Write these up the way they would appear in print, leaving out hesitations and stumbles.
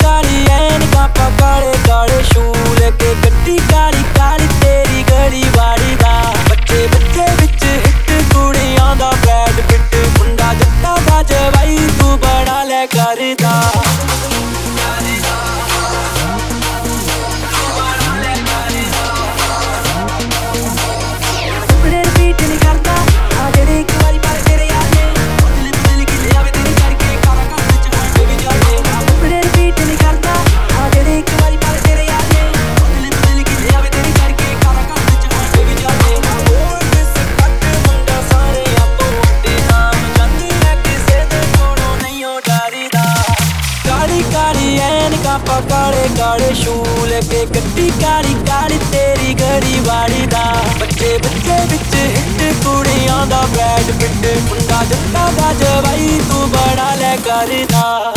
ਕਾਲੀ ਐਨਕਾਂ ਪਾ ਕਾਲੇ ਕਾਲੇ ਸ਼ੂ ਲੈ ਕੇ ਗੱਡੀ ਕਾਲੀ ਕਾਲੀ ਤੇਰੀ ਗਲੀ ਵਾਲੀ ਦਾ ਬੱਚੇ ਬੱਚੇ ਵਿੱਚ ਹਿੱਟ ਕੁੜੀਆਂ ਦਾ ਬ੍ਰੈਡ ਪਿੱਟ ਮੁੰਡਾ ਜੱਟਾ ਦਾ ਜਵਾਈ ਤੂੰ ਬੜਾ ਲੈ ਕਰਦਾ ਕਾਲੇ ਕਾਲੇ ਸ਼ੂ ਲੈ ਕੇ ਗੱਡੀ ਕਾਲੀ ਕਾਲੀ ਤੇਰੀ ਗੜੀ ਵਾਲੀ ਦਾ ਬੱਚੇ ਬੱਚੇ ਵਿੱਚ ਹਿੱਟ ਕੁੜੀਆਂ ਦਾ ਬ੍ਰੈਡ ਪਿੱਟ ਮੁੰਡਾ ਜੱਟਾ ਦਾ ਜਵਾਈ ਤੂੰ ਬੜਾ ਲੈ ਕਰਦਾ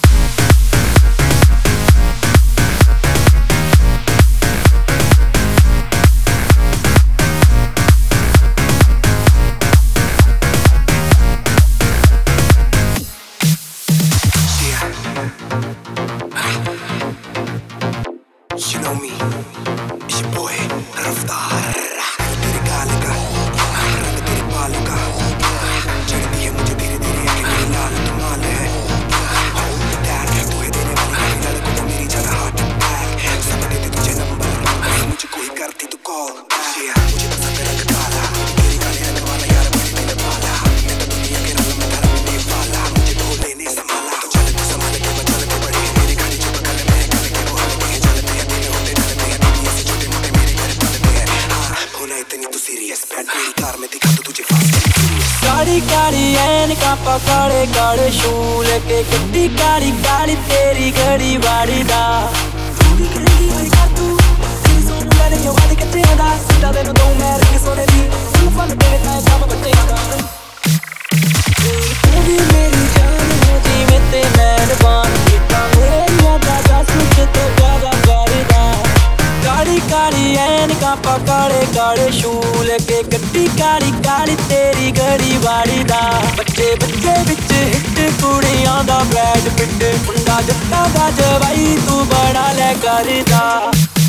You know me, it's your boy, Raftar. तेरे गाल का रंग तेरे बाल का चढ़ती है मुझे धीरे धीरे कि मेरी लाल कमाल है Hold me down, तू है देने वाली लड़कों को मेरी जगह हार्ट अटैक सब दे दे तुझे नंबर मुझे कोई करती तू कॉल मुझे पसंद रंग काला तेरी काले रंग वाला यार बड़ी मेरे वाला मैं तो दुनिया के रंग में धर्मने वाला मुझे तो लेने संभाला तो चल तू संभाल के बचल के बड़ी मेरी गाड़ी चुप कर मैं कर के वो हाल में चलते हैं दिन होते चलते हैं दुनिया से छोटे मोटे मेरे घर पलते हैं हाँ होना इतनी तू सीरियस बैठ मेरी कार में दिखा तो तुझे फास्ट ਕਾਲੀ ਕਾਲੀ ਐਨਕਾਂ ਪਾ ਕਾਲੇ ਕਾਲੇ ਸ਼ੂ ਲੈ ਕੇ ਗੱਡੀ ਕਾਲੀ ਕਾਲੀ ਤੇਰੀ ਗੜੀ ਵਾਲੀ ਦਾ ਤੂੰ ਵੀ ਕਰੇਂਗੀ ਹੋਈ ਕਰ ਤੂੰ ਤੇਰੀ ਸੋਨ ਮੈਨੇ ਕਿਉਂ ਵਾਦੇ ਕਿੱਥੇ ਆਂਦਾ ਸਿੱਧਾ ਦੇ ਨੂੰ ਦੋ ਮੈਂ ਰਿੰਗ ਸੋਨੇ ਦੀ ਤੂੰ ਫਨ ਤੇਰੇ ਨਾਲ ਕੰਮ ਬੱਚੇ ਦਾ ਤੂੰ ਵੀ ਮੇਰੀ ਜਾਨ ਹੋ ਜਿਵੇਂ ਤੇ ਮਿਹਰਬਾਨ ਕੀਤਾ ਮੇਰੇ ਯਾਦਾਂ ਦਾ ਸੁੱਚ ਤੋਂ ਜ਼ਿਆਦਾ ਕਰਦਾ ਕਾਲੀ ਕਾਲੀ ਐਨਕਾਂ ਪਾ ਕਾਲੇ ਕਾਲੇ ਸ਼ੂ ਲੈ ਕੇ ਗੱਡੀ ਕਾਲੀ ਕਾਲੀ ਤੇਰੀ ਗੜੀ ਵਾਲੀ ਦਾ ਬੱਚੇ ਬੱਚੇ ਵਿੱਚ ਹਿੱਟ ਕੁੜੀਆਂ ਦਾ ਬ੍ਰੈਡ ਪਿੱਟ ਮੁੰਡਾ ਜੱਟਾ ਦਾ ਜਵਾਈ ਤੂੰ ਬੜਾ ਲੈ ਕਰਦਾ